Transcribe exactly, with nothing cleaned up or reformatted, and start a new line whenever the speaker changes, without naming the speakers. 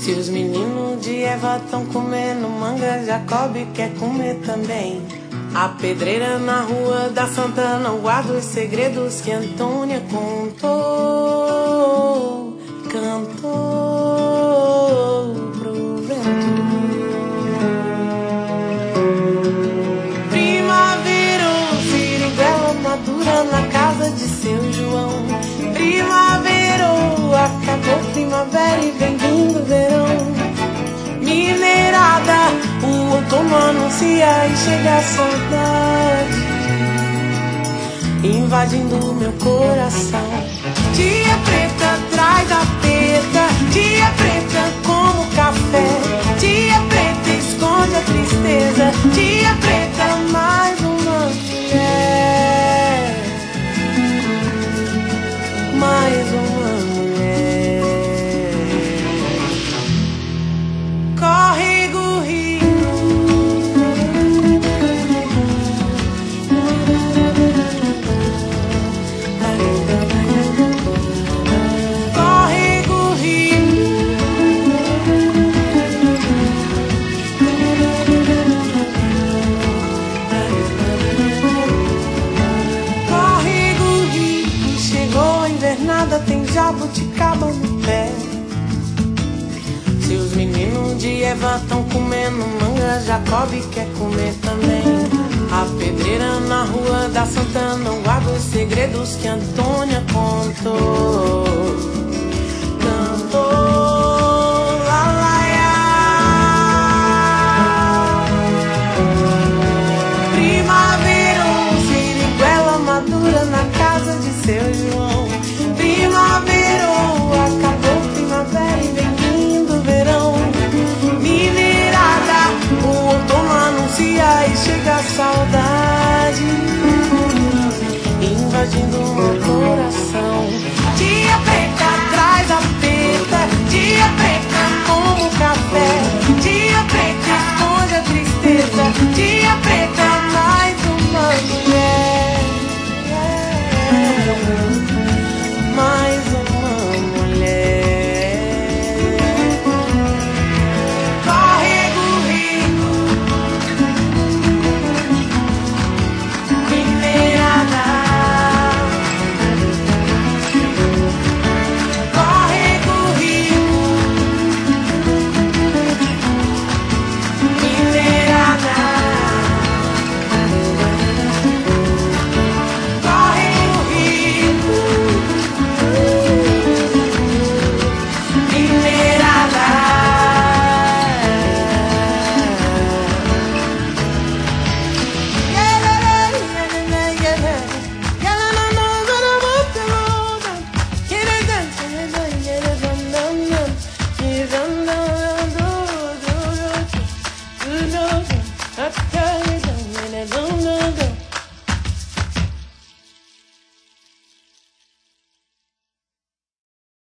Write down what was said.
Se os meninos de Eva tão comendo manga, Jacob quer comer também. A pedreira na rua da Santana guarda os segredos que Antônia contou, cantou pro vento. Primavera, siriguela madura na casa de seu João. Primavera, acabou primavera e vem vindo verão. Mineirada, o outono anuncia e chega a saudade, invadindo meu coração. Dia preta traz a preta, dia preta como café. Dia preta esconde a tristeza, dia preta mais uma mulher, mais uma mulher. Córrego Rio, córrego Rio, córrego Rio, chegou a invernada, tem jabuticaba no pé. Se os meninos de Eva tão comendo manga, Jacob quer comer também. A pedreira na rua da Santana guarda os segredos que Antônia contou, cantou.